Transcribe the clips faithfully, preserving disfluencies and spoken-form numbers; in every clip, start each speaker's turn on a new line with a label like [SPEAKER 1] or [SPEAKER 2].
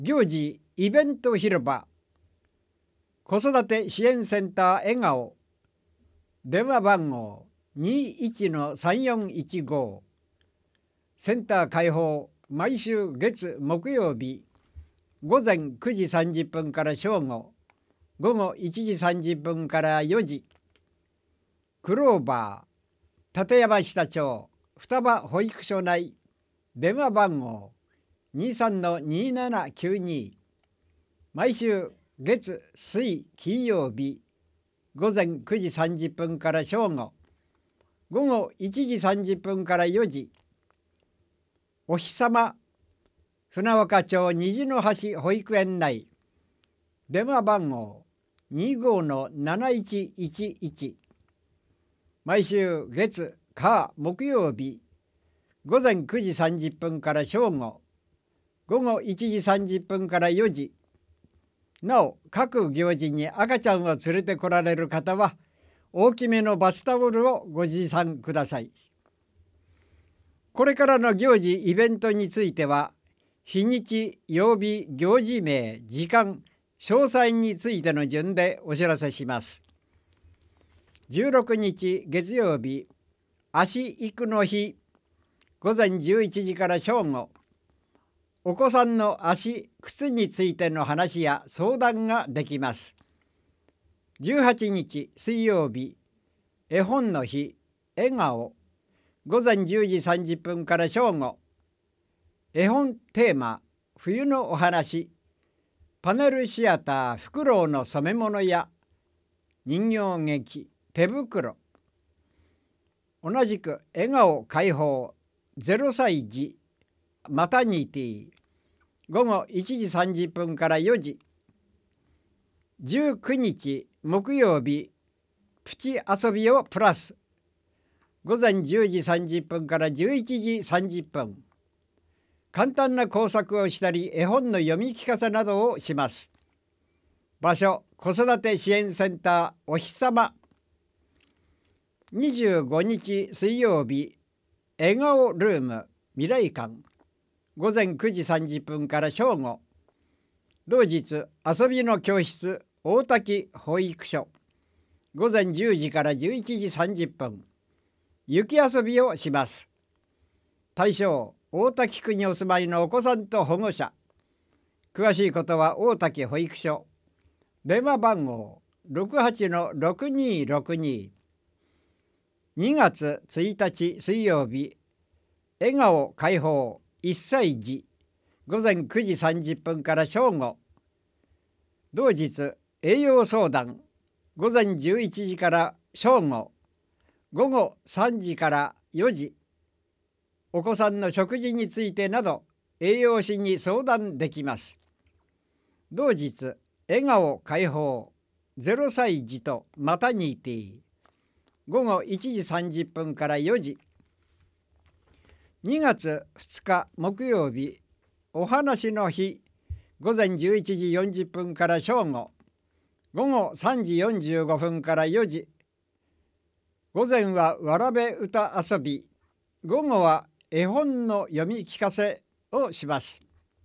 [SPEAKER 1] 行事イベント広場子育て支援センター笑顔電話番号 にいちのさんよんいちご センター開放毎週月木曜日午前くじさんじゅっぷんから正午午後いちじさんじゅっぷんからよじクローバー立山下町双葉保育所内電話番号 にさんのにななきゅうに 毎週月水金曜日午前くじさんじゅっぷんから正午午後いちじさんじゅっぷんからよじお日様船岡町虹の橋保育園内電話番号 にごのなないちいちいち 毎週月火木曜日午前くじさんじゅっぷんから正午午後いちじさんじゅっぷんからよじなお各行事に赤ちゃんを連れてこられる方は大きめのバスタオルをご持参ください。これからの行事イベントについては日にち曜日行事名時間詳細についての順でお知らせします。じゅうろくにち月曜日足育の日午前じゅういちじから正午お子さんの足靴についての話や相談ができます。じゅうはちにち水曜日絵本の日笑顔午前じゅうじさんじゅっぷんから正午絵本テーマ冬のお話パネルシアターフクロウの染め物や人形劇手袋同じく笑顔解放ゼロさい児マタニティ午後いちじさんじゅっぷんからよじじゅうくにち木曜日プチ遊びをプラス午前じゅうじさんじゅっぷんからじゅういちじさんじゅっぷん簡単な工作をしたり絵本の読み聞かせなどをします。場所子育て支援センターお日様にじゅうごにち水曜日笑顔ルーム未来館午前くじさんじゅっぷんから正午同日遊びの教室大滝保育所午前じゅうじからじゅういちじさんじゅっぷん雪遊びをします。対象大滝区にお住まいのお子さんと保護者詳しいことは大滝保育所電話番号 ろくはちのろくにーろくに にがつついたち水曜日笑顔解放いっさい児午前くじさんじゅっぷんから正午同日栄養相談午前じゅういちじから正午午後さんじからよじお子さんの食事についてなど栄養士に相談できます。同日笑顔解放ゼロさい児とマタニティ午後いちじさんじゅっぷんからよじにがつふつか木曜日お話の日午前じゅういちじよんじゅっぷんから正午午後さんじよんじゅうごふんからよじ午前はわらべ歌遊び午後は絵本の読み聞かせをします。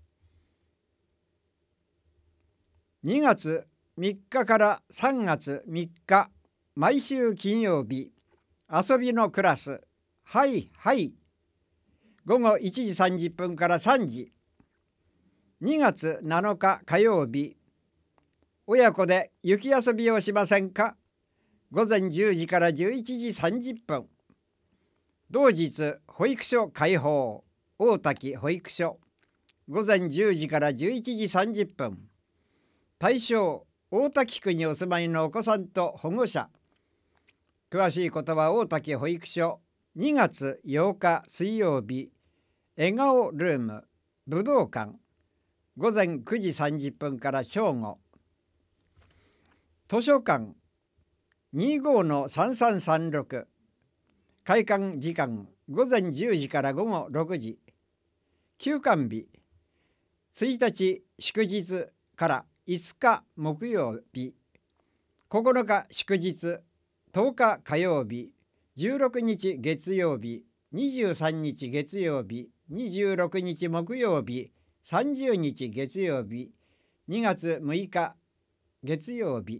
[SPEAKER 1] にがつみっかからさんがつみっか毎週金曜日遊びのクラスはいはい午後いちじさんじゅっぷんからさんじにがつなのか火曜日親子で雪遊びをしませんか午前じゅうじからじゅういちじさんじゅっぷん同日保育所開放大滝保育所午前じゅうじからじゅういちじさんじゅっぷん対象大滝区にお住まいのお子さんと保護者詳しいことは大滝保育所にがつようか水曜日笑顔ルーム武道館午前くじさんじゅっぷんから正午図書館 にごのさんさんさんろく 開館時間午前じゅうじから午後ろくじ休館日ついたち祝日からいつか木曜日ここのか祝日とおか火曜日じゅうろくにち月曜日にじゅうさんにち月曜日にじゅうろくにち木曜日さんじゅうにち月曜日、にがつむいか月曜日、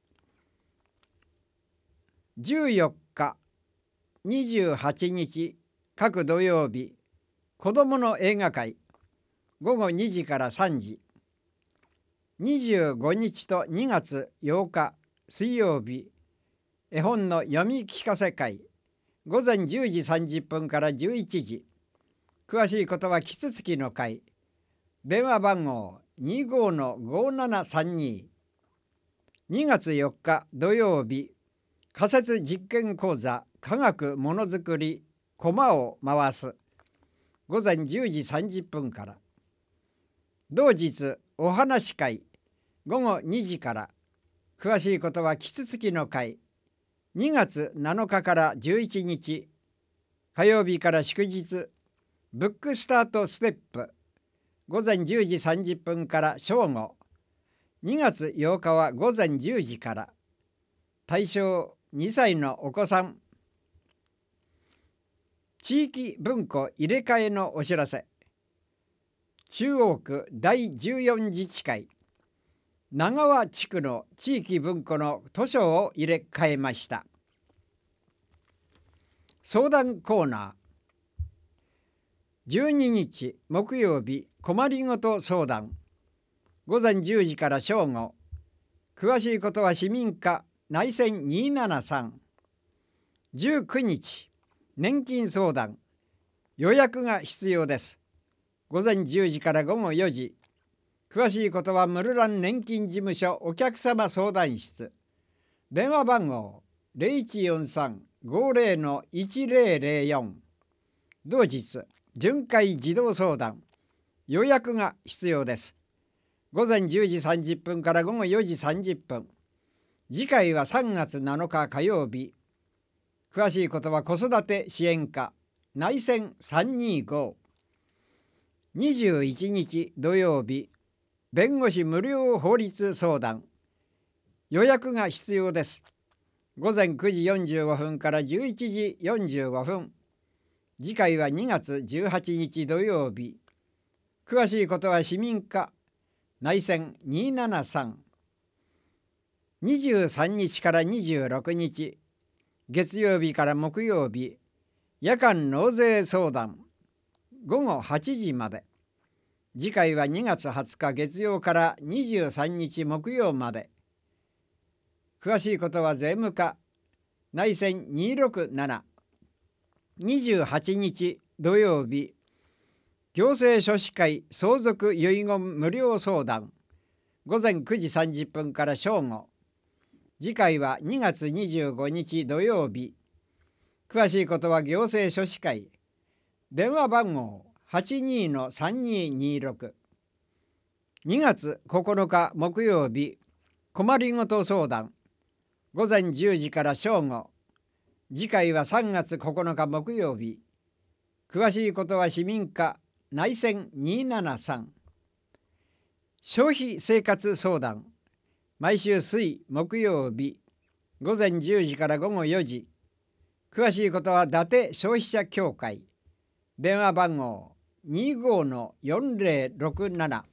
[SPEAKER 1] じゅうよっか、にじゅうはちにち各土曜日、子どもの映画会、ごごにじからさんじ。にじゅうごにちとにがつようか水曜日、絵本の読み聞かせ会、ごぜんじゅうじさんじゅっぷんからじゅういちじ。詳しいことはキツツキの会、電話番号 にじゅうのごななさんに。にがつよっか土曜日、仮説実験講座科学ものづくりコマを回す、ごぜんじゅうじさんじゅっぷんから。同日お話会、ごごにじから。詳しいことはキツツキの会、にがつなのかからじゅういちにち火曜日から祝日、ブックスタートステップ、ごぜんじゅうじさんじゅっぷんから正午。にがつようかはごぜんじゅうじから。対象にさいのお子さん。地域文庫入れ替えのお知らせ。中央区だいじゅうよん自治会長和地区の地域文庫の図書を入れ替えました。相談コーナー。じゅうににち木曜日、困りごと相談、ごぜんじゅうじから正午。詳しいことは市民課内線にーななさん。じゅうくにち年金相談、予約が必要です。ごぜんじゅうじからごごよじ。詳しいことは室蘭年金事務所お客様相談室、電話番号 ゼロいちよんさん ごぜろのいちぜろぜろよん。同日巡回児童相談、予約が必要です。ごぜんじゅうじさんじゅっぷんからごごよじさんじゅっぷん。次回はさんがつなのか火曜日。詳しいことは子育て支援課内線さんにーご。にじゅういちにち土曜日、弁護士無料法律相談、予約が必要です。ごぜんくじよんじゅうごふんからじゅういちじよんじゅうごふん。次回はにがつじゅうはちにち土曜日。詳しいことは市民課内線にーななさん。にじゅうさんにちからにじゅうろくにち月曜日から木曜日、夜間納税相談、ごごはちじまで。次回はにがつはつか月曜からにじゅうさんにち木曜まで。詳しいことは税務課内線にーろくなな。にじゅうはちにち土曜日、行政書士会相続遺言無料相談、ごぜんくじさんじゅっぷんから正午。次回はにがつにじゅうごにち土曜日。詳しいことは行政書士会、電話番号 はちにーのさんにーにーろく。にがつここのか木曜日、困りごと相談、ごぜんじゅうじから正午。次回はさんがつここのか木曜日。詳しいことは市民課内線にーななさん。消費生活相談、毎週水木曜日、ごぜんじゅうじからごごよじ。詳しいことは伊達消費者協会、電話番号 にじゅうごのよんぜろろくなな。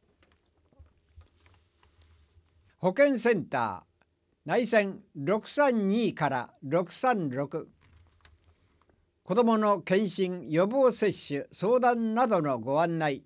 [SPEAKER 1] 保健センター内線ろくさんにからろくさんろく。子どもの検診予防接種相談などのご案内。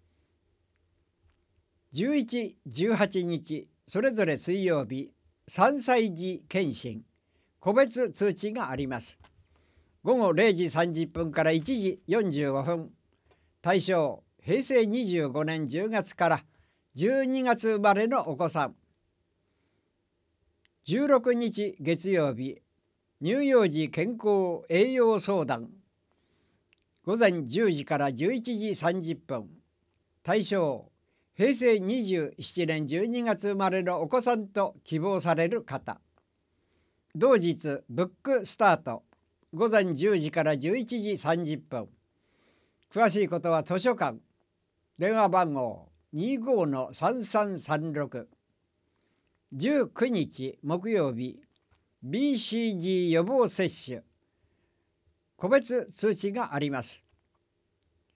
[SPEAKER 1] じゅういち、じゅうはちにちそれぞれ水曜日、さんさい児検診個別通知があります。ごごれいじさんじゅっぷんからいちじよんじゅうごふん。対象へいせいにじゅうごねんじゅうがつからじゅうにがつ生まれのお子さん。じゅうろくにち月曜日、乳幼児健康栄養相談、ごぜんじゅうじからじゅういちじさんじゅっぷん。対象へいせいにじゅうななねんじゅうにがつ生まれのお子さんと希望される方。同日ブックスタート、ごぜんじゅうじからじゅういちじさんじゅっぷん。詳しいことは図書館、電話番号 にじゅうごのさんさんさんろく。じゅうくにち木曜日、 ビーシージー 予防接種個別通知があります。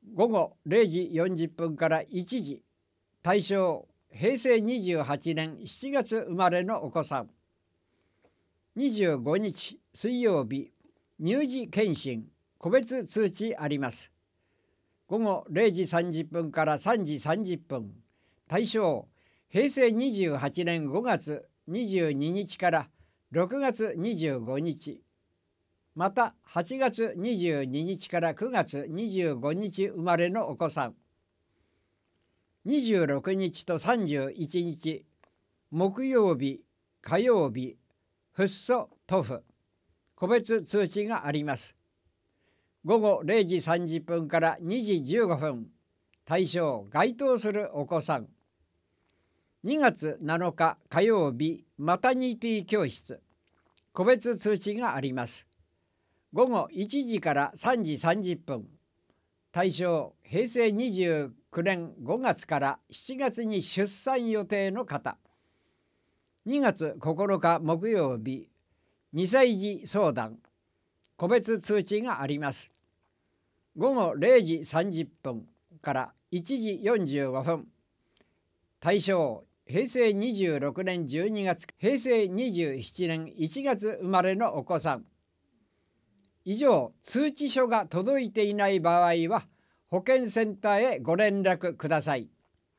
[SPEAKER 1] 午後れいじよんじゅっぷんからいちじ、対象へいせいにじゅうはちねんしちがつ生まれのお子さん。にじゅうごにち水曜日、乳児検診個別通知あります。午後れいじさんじゅっぷんからさんじさんじゅっぷん、対象へいせいにじゅうはちねんごがつにじゅうににちからろくがつにじゅうごにち、またはちがつにじゅうににちからくがつにじゅうごにち生まれのお子さん。にじゅうろくにちとさんじゅういちにち、木曜日、火曜日、フッ素塗布個別通知があります。午後れいじさんじゅっぷんからにじじゅうごふん、対象該当するお子さん。にがつなのか火曜日、マタニティ教室個別通知があります。午後いちじからさんじさんじゅっぷん、対象へいせいにじゅうきゅうねんごがつからしちがつに出産予定の方。にがつここのか木曜日、にさい児相談個別通知があります。午後れいじさんじゅっぷんからいちじよんじゅうごふん、対象へいせいにじゅうろくねんじゅうにがつ、へいせいにじゅうななねんいちがつ生まれのお子さん。以上、通知書が届いていない場合は保健センターへご連絡ください。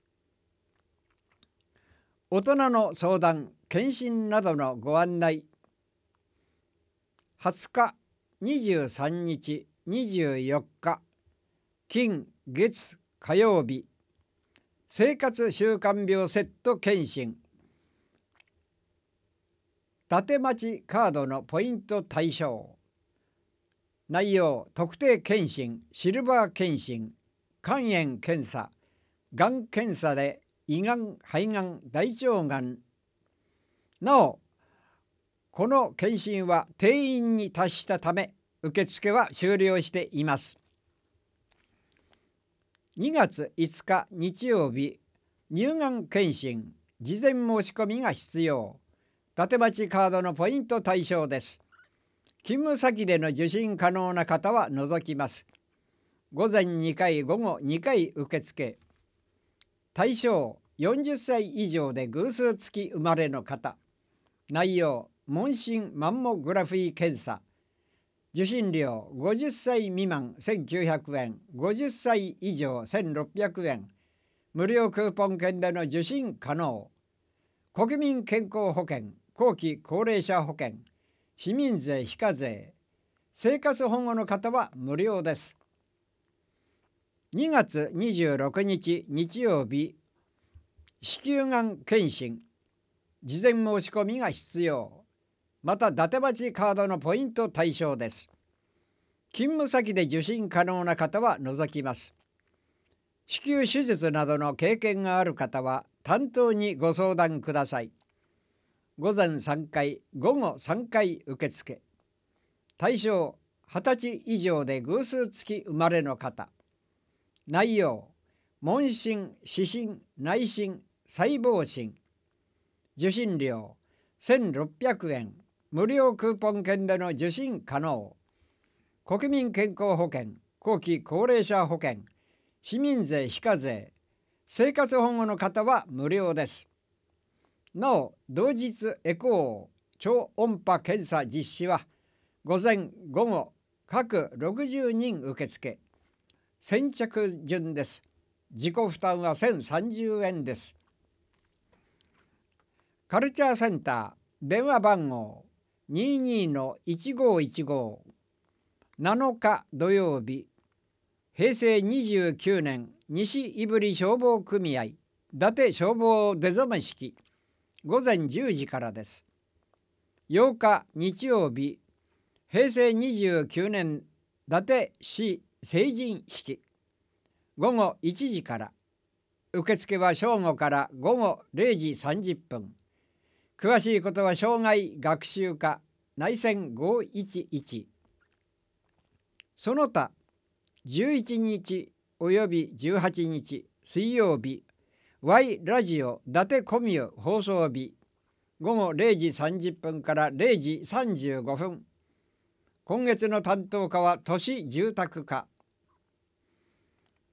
[SPEAKER 1] 大人の相談、検診などのご案内。はつか、にじゅうさんにち、にじゅうよっか、金月火曜日、生活習慣病セット検診。伊達町カードのポイント対象。内容、特定検診、シルバー検診、肝炎検査、がん検査で胃がん、肺がん、大腸がん。なお、この検診は定員に達したため、受付は終了しています。にがついつか日曜日、乳がん検診、事前申し込みが必要。伊達町カードのポイント対象です。勤務先での受診可能な方は除きます。午前にかい、午後にかい受付。対象よんじゅっさい以上で偶数月生まれの方。内容、問診マンモグラフィー検査。受診料ごじゅっさい未満せんきゅうひゃくえん、ごじゅっさい以上せんろっぴゃくえん。無料クーポン券での受診可能。国民健康保険、後期高齢者保険、市民税非課税、生活保護の方は無料です。にがつにじゅうろくにち日曜日、子宮がん検診、事前申し込みが必要。また伊達町カードのポイント対象です。勤務先で受診可能な方は除きます。子宮手術などの経験がある方は担当にご相談ください。午前さんかい、午後さんかい受付。対象はたち以上で偶数月生まれの方。内容、問診、視診、内診、細胞診。受診料せんろっぴゃくえん、無料クーポン券での受診可能。国民健康保険、後期高齢者保険、市民税非課税、生活保護の方は無料です。なお、同日エコー超音波検査実施は午前午後各ろくじゅうにん受付。先着順です。自己負担はせんさんじゅうえんです。カルチャーセンター電話番号 にじゅうにのいちごいちご。なのか土曜日、へいせいにじゅうきゅうねん西胆振消防組合伊達消防出初め式、午前じゅうじからです。ようか日曜日、へいせいにじゅうきゅうねん伊達市成人式、午後いちじから。受付は正午から午後れいじさんじゅっぷん。詳しいことは生涯学習課内線ごいちいち。その他じゅういちにちおよびじゅうはちにち水曜日、 Y ラジオ伊達コミュ放送日、午後れいじさんじゅっぷんかられいじさんじゅうごふん。今月の担当課は都市住宅課。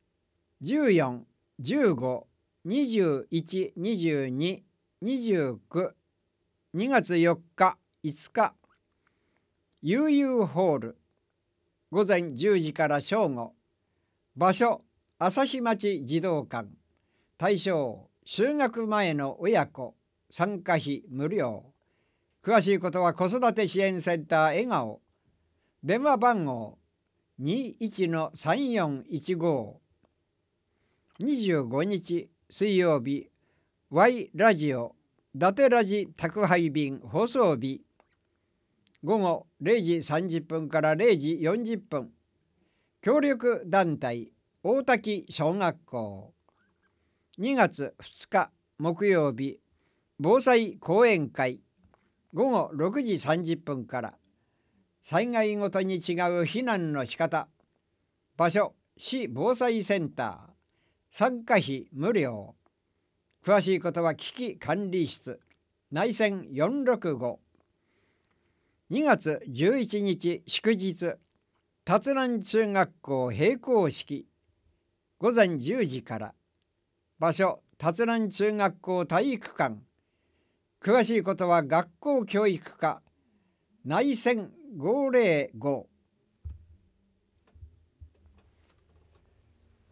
[SPEAKER 1] じゅうよん、じゅうご、にじゅういち、にじゅうに、にじゅうく、にがつよっか、いつか、悠々ホール、午前じゅうじから正午、場所、朝日町児童館、対象、就学前の親子、参加費無料。詳しいことは子育て支援センター笑顔、電話番号 にいちのさんよんいちご。にじゅうごにち水曜日、Y ラジオ伊達ラジ宅配便放送日、午後れいじさんじゅっぷんかられいじよんじゅっぷん、協力団体大滝小学校。にがつふつか木曜日、防災講演会、午後ろくじさんじゅっぷんから、災害ごとに違う避難の仕方、場所、市防災センター、参加費無料。詳しいことは危機管理室、内線よんろくご。にがつじゅういちにち祝日、達南中学校閉校式、午前じゅうじから、場所、達南中学校体育館。詳しいことは学校教育課、内線ごーぜろご。